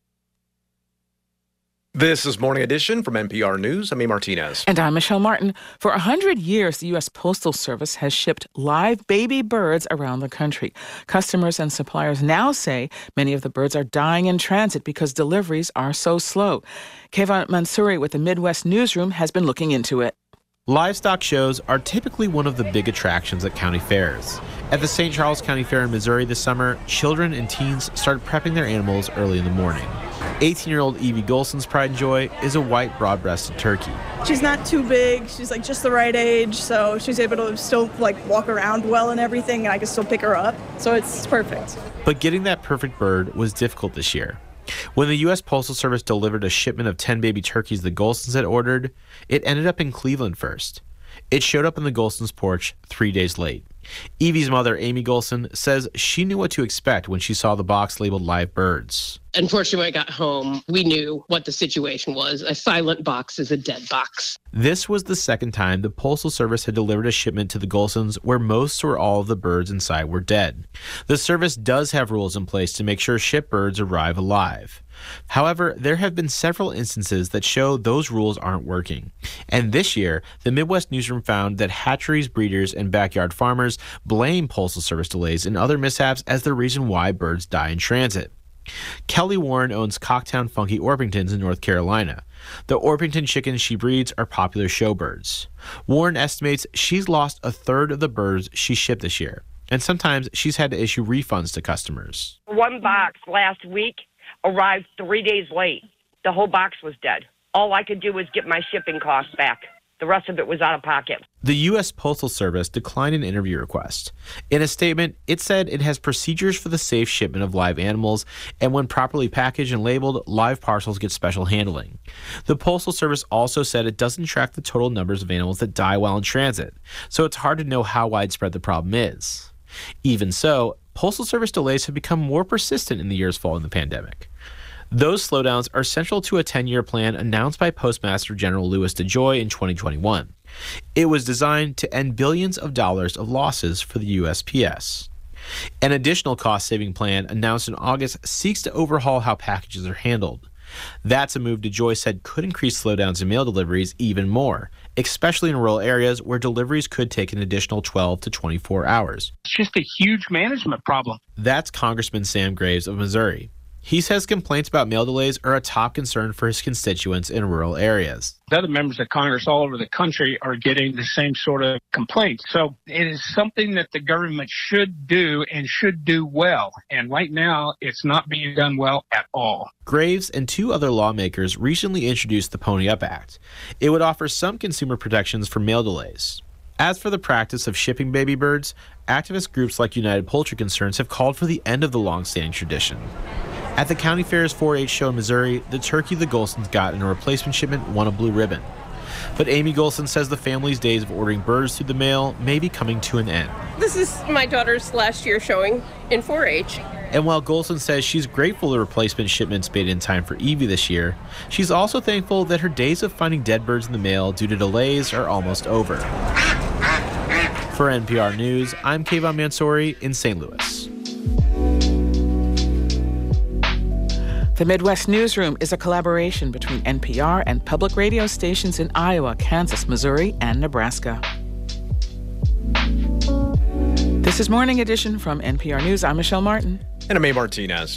This is Morning Edition from NPR News. I'm A. Martinez. And I'm Michelle Martin. For 100 years, the U.S. Postal Service has shipped live baby birds around the country. Customers and suppliers now say many of the birds are dying in transit because deliveries are so slow. Kayvon Mansouri with the Midwest Newsroom has been looking into it. Livestock shows are typically one of the big attractions at county fairs. At the St. Charles County Fair in Missouri this summer, children and teens started prepping their animals early in the morning. 18-year-old Evie Golson's pride and joy is a white broad-breasted turkey. She's not too big. She's like just the right age, so she's able to still like walk around well and everything, and I can still pick her up. So it's perfect. But getting that perfect bird was difficult this year. When the U.S. Postal Service delivered a shipment of 10 baby turkeys the Golsons had ordered, it ended up in Cleveland first. It showed up on the Golsons' porch 3 days late. Evie's mother, Amy Golson, says she knew what to expect when she saw the box labeled live birds. Unfortunately, when I got home, we knew what the situation was. A silent box is a dead box. This was the second time the Postal Service had delivered a shipment to the Golsons where most or all of the birds inside were dead. The service does have rules in place to make sure shipped birds arrive alive. However, there have been several instances that show those rules aren't working. And this year, the Midwest Newsroom found that hatcheries, breeders, and backyard farmers blame Postal Service delays and other mishaps as the reason why birds die in transit. Kelly Warren owns Cocktown Funky Orpingtons in North Carolina. The Orpington chickens she breeds are popular showbirds. Warren estimates she's lost a third of the birds she shipped this year, and sometimes she's had to issue refunds to customers. One box last week arrived 3 days late. The whole box was dead. All I could do was get my shipping costs back. The rest of it was out of pocket. The U.S. Postal Service declined an interview request. In a statement, it said it has procedures for the safe shipment of live animals, and when properly packaged and labeled, live parcels get special handling. The Postal Service also said it doesn't track the total numbers of animals that die while in transit, so it's hard to know how widespread the problem is. Even so, Postal Service delays have become more persistent in the years following the pandemic. Those slowdowns are central to a 10-year plan announced by Postmaster General Louis DeJoy in 2021. It was designed to end billions of dollars of losses for the USPS. An additional cost-saving plan announced in August seeks to overhaul how packages are handled. That's a move DeJoy said could increase slowdowns in mail deliveries even more, especially in rural areas where deliveries could take an additional 12 to 24 hours. It's just a huge management problem. That's Congressman Sam Graves of Missouri. He says complaints about mail delays are a top concern for his constituents in rural areas. Other members of Congress all over the country are getting the same sort of complaints. So it is something that the government should do and should do well. And right now, it's not being done well at all. Graves and two other lawmakers recently introduced the Pony Up Act. It would offer some consumer protections for mail delays. As for the practice of shipping baby birds, activist groups like United Poultry Concerns have called for the end of the long-standing tradition. At the county fair's 4-H show in Missouri, the turkey the Golsons got in a replacement shipment won a blue ribbon. But Amy Golson says the family's days of ordering birds through the mail may be coming to an end. This is my daughter's last year showing in 4-H. And while Golson says she's grateful the replacement shipments made in time for Evie this year, she's also thankful that her days of finding dead birds in the mail due to delays are almost over. For NPR News, I'm Kayvon Mansouri in St. Louis. The Midwest Newsroom is a collaboration between NPR and public radio stations in Iowa, Kansas, Missouri, and Nebraska. This This is Morning Edition from NPR News. I'm Michelle Martin. And I'm A. Martinez.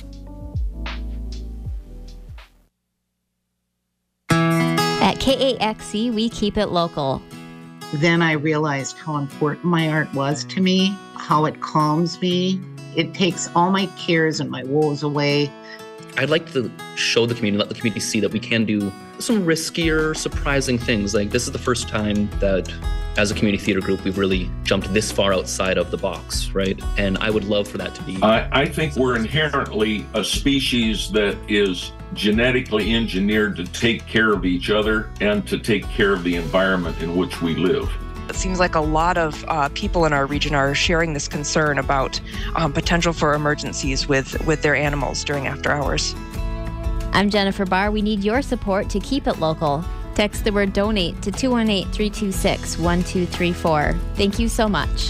At KAXE, we keep it local. Then I realized how important my art was to me, how it calms me. It takes all my cares and my woes away. I'd like to show the community, let the community see that we can do some riskier, surprising things. Like, this is the first time that as a community theater group, we've really jumped this far outside of the box, right? And I would love for that to be. I think we're inherently a species that is genetically engineered to take care of each other and to take care of the environment in which we live. It seems like a lot of people in our region are sharing this concern about potential for emergencies with their animals during after hours. I'm Jennifer Barr. We need your support to keep it local. Text the word donate to 218-326-1234. Thank you so much.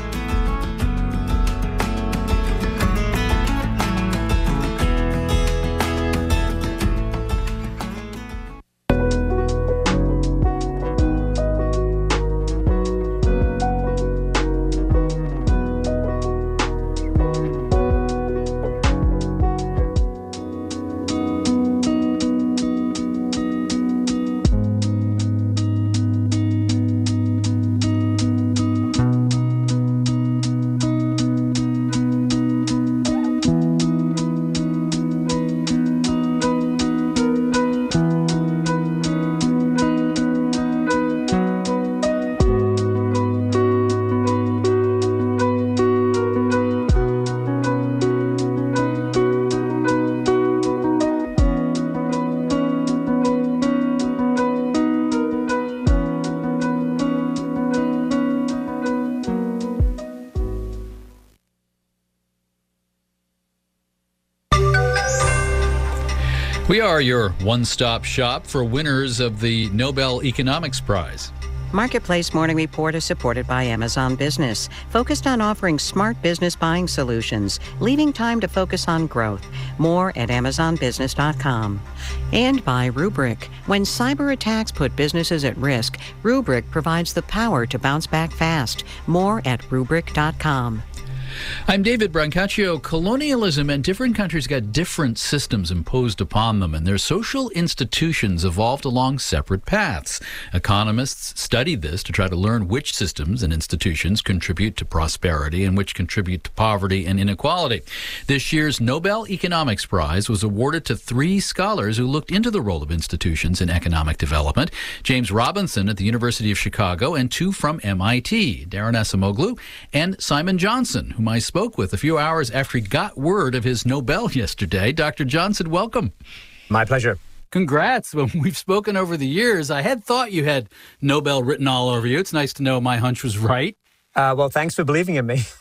We are your one-stop shop for winners of the Nobel Economics Prize. Marketplace Morning Report is supported by Amazon Business, focused on offering smart business buying solutions, leaving time to focus on growth. More at amazonbusiness.com. And by Rubrik. When cyber attacks put businesses at risk, Rubrik provides the power to bounce back fast. More at Rubrik.com. I'm David Brancaccio. Colonialism and different countries got different systems imposed upon them, and their social institutions evolved along separate paths. Economists studied this to try to learn which systems and institutions contribute to prosperity and which contribute to poverty and inequality. This year's Nobel Economics Prize was awarded to 3 scholars who looked into the role of institutions in economic development: James Robinson at the University of Chicago and 2 from MIT, Daron Acemoglu and Simon Johnson, whom I spoke with a few hours after he got word of his Nobel yesterday. Dr. Johnson, welcome. My pleasure. Congrats. When we've spoken over the years, I had thought you had Nobel written all over you. It's nice to know my hunch was right. Well, thanks for believing in me.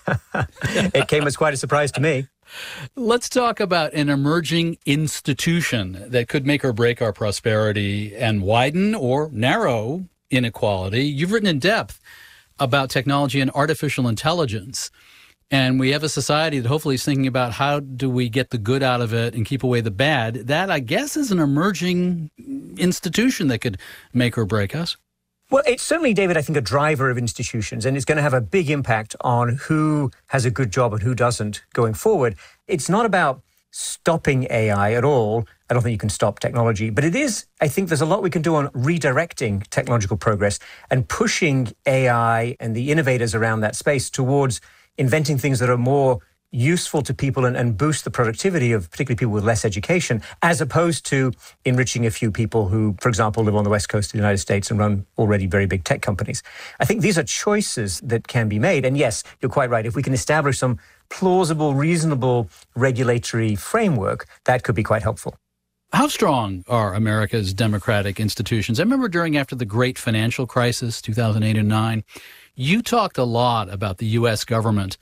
It came as quite a surprise to me. Let's talk about an emerging institution that could make or break our prosperity and widen or narrow inequality. You've written in depth about technology and artificial intelligence. And we have a society that hopefully is thinking about how do we get the good out of it and keep away the bad. That, I guess, is an emerging institution that could make or break us. Well, it's certainly, David, I think, a driver of institutions, and it's going to have a big impact on who has a good job and who doesn't going forward. It's not about stopping AI at all. I don't think you can stop technology, but it is, I think there's a lot we can do on redirecting technological progress and pushing AI and the innovators around that space towards inventing things that are more useful to people and boost the productivity of particularly people with less education, as opposed to enriching a few people who, for example, live on the West Coast of the United States and run already very big tech companies. I think these are choices that can be made. And yes, you're quite right. If we can establish some plausible, reasonable regulatory framework, that could be quite helpful. How strong are America's democratic institutions? I remember after the great financial crisis, 2008 and 9, you talked a lot about the U.S. government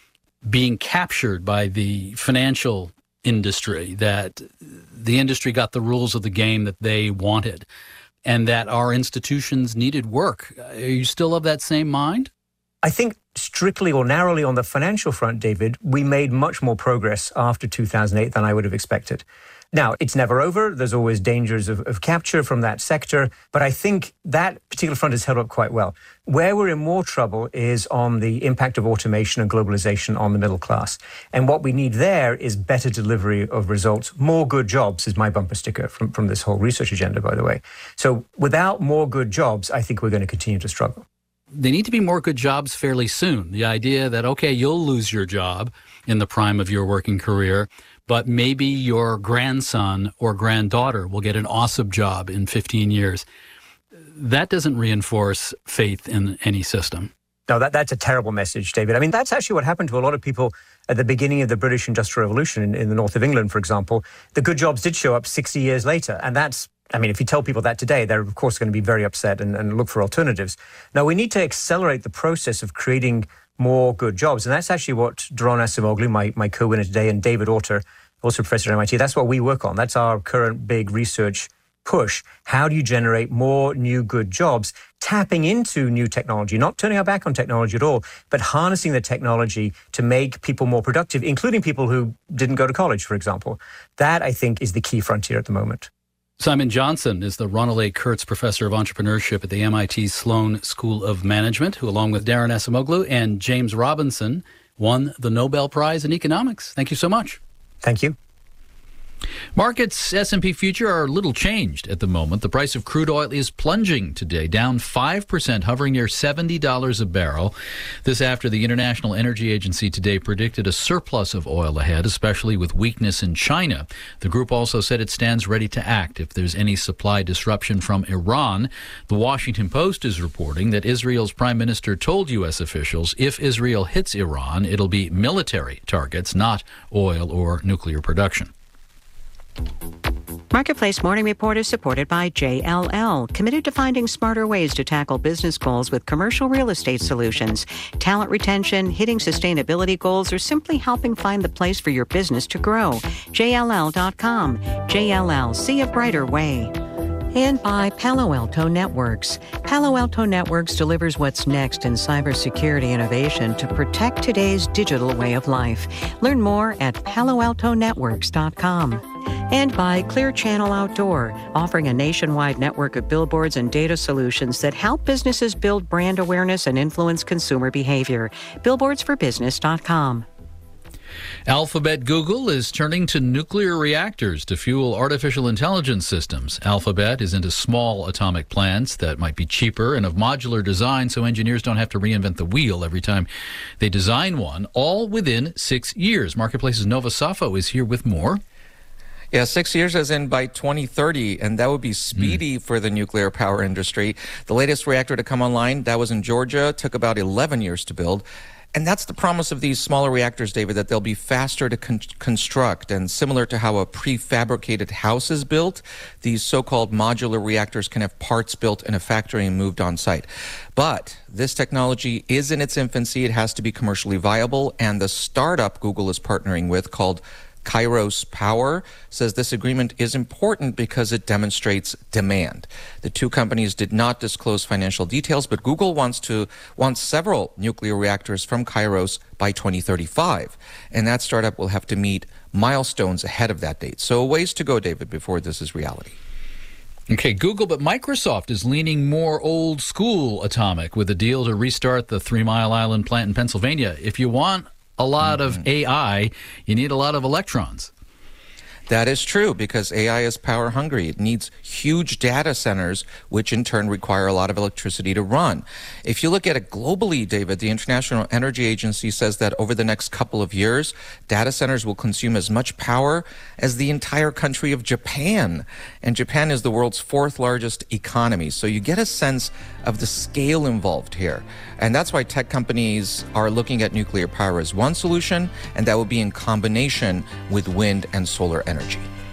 being captured by the financial industry, that the industry got the rules of the game that they wanted, and that our institutions needed work. Are you still of that same mind? I think strictly or narrowly on the financial front, David, we made much more progress after 2008 than I would have expected. Now, it's never over. There's always dangers of capture from that sector. But I think that particular front has held up quite well. Where we're in more trouble is on the impact of automation and globalization on the middle class. And what we need there is better delivery of results. More good jobs is my bumper sticker from this whole research agenda, by the way. So without more good jobs, I think we're going to continue to struggle. They need to be more good jobs fairly soon. The idea that, okay, you'll lose your job in the prime of your working career, but maybe your grandson or granddaughter will get an awesome job in 15 years. That doesn't reinforce faith in any system. No, that's a terrible message, David. I mean, that's actually what happened to a lot of people at the beginning of the British Industrial Revolution in the north of England, for example. The good jobs did show up 60 years later. And that's, I mean, if you tell people that today, they're, of course, going to be very upset and look for alternatives. Now, we need to accelerate the process of creating more good jobs. And that's actually what Doron Acemoglu, my co-winner today, and David Autor, also professor at MIT, that's what we work on. That's our current big research push. How do you generate more new good jobs, tapping into new technology, not turning our back on technology at all, but harnessing the technology to make people more productive, including people who didn't go to college, for example. That, I think, is the key frontier at the moment. Simon Johnson is the Ronald A. Kurtz Professor of Entrepreneurship at the MIT Sloan School of Management, who, along with Doron Acemoglu and James Robinson, won the Nobel Prize in Economics. Thank you so much. Thank you. Markets S&P future are little changed at the moment. The price of crude oil is plunging today, down 5%, hovering near $70 a barrel. This after the International Energy Agency today predicted a surplus of oil ahead, especially with weakness in China. The group also said it stands ready to act if there's any supply disruption from Iran. The Washington Post is reporting that Israel's prime minister told U.S. officials if Israel hits Iran, it'll be military targets, not oil or nuclear production. Marketplace Morning Report is supported by JLL, committed to finding smarter ways to tackle business goals with commercial real estate solutions. Talent retention, hitting sustainability goals, or simply helping find the place for your business to grow. JLL.com. JLL, see a brighter way. And by Palo Alto Networks. Palo Alto Networks delivers what's next in cybersecurity innovation to protect today's digital way of life. Learn more at paloaltonetworks.com. And by Clear Channel Outdoor, offering a nationwide network of billboards and data solutions that help businesses build brand awareness and influence consumer behavior. Billboardsforbusiness.com. Alphabet Google is turning to nuclear reactors to fuel artificial intelligence systems. Alphabet is into small atomic plants that might be cheaper and of modular design, so engineers don't have to reinvent the wheel every time they design one, all within 6 years. Marketplace's Nova Safo is here with more. Yeah, 6 years as in by 2030, and that would be speedy for the nuclear power industry. The latest reactor to come online, that was in Georgia, took about 11 years to build. And that's the promise of these smaller reactors, David, that they'll be faster to construct. And similar to how a prefabricated house is built, these so-called modular reactors can have parts built in a factory and moved on site. But this technology is in its infancy. It has to be commercially viable. And the startup Google is partnering with, called Kairos Power, says this agreement is important because it demonstrates demand. The two companies did not disclose financial details, but Google wants several nuclear reactors from Kairos by 2035. And that startup will have to meet milestones ahead of that date. So a ways to go, David, before this is reality. Okay, Google, but Microsoft is leaning more old school atomic with a deal to restart the 3 Mile Island plant in Pennsylvania. If you want a lot of AI, you need a lot of electrons. That is true, because AI is power hungry. It needs huge data centers, which in turn require a lot of electricity to run. If you look at it globally, David, the International Energy Agency says that over the next couple of years, data centers will consume as much power as the entire country of Japan. And Japan is the world's 4th largest economy. So you get a sense of the scale involved here. And that's why tech companies are looking at nuclear power as one solution, and that will be in combination with wind and solar energy.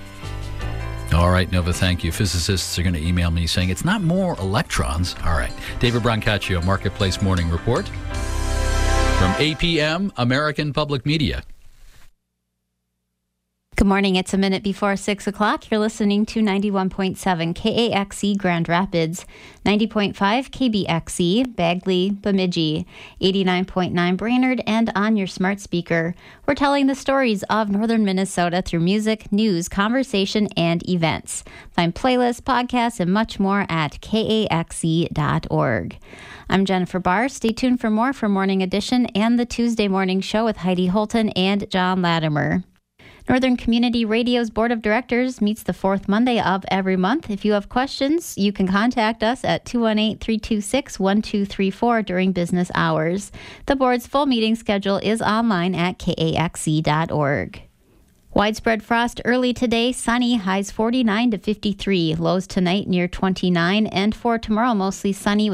All right, Nova, thank you. Physicists are going to email me saying it's not more electrons. All right. David Brancaccio, Marketplace Morning Report from APM, American Public Media. Good morning. It's a minute before 6 o'clock. You're listening to 91.7 KAXE Grand Rapids, 90.5 KBXE Bagley, Bemidji, 89.9 Brainerd, and on your smart speaker. We're telling the stories of northern Minnesota through music, news, conversation, and events. Find playlists, podcasts, and much more at kaxe.org. I'm Jennifer Barr. Stay tuned for more from Morning Edition and the Tuesday Morning Show with Heidi Holton and John Latimer. Northern Community Radio's Board of Directors meets the fourth Monday of every month. If you have questions, you can contact us at 218-326-1234 during business hours. The board's full meeting schedule is online at kaxe.org. Widespread frost early today, sunny, highs 49 to 53, lows tonight near 29, and for tomorrow mostly sunny with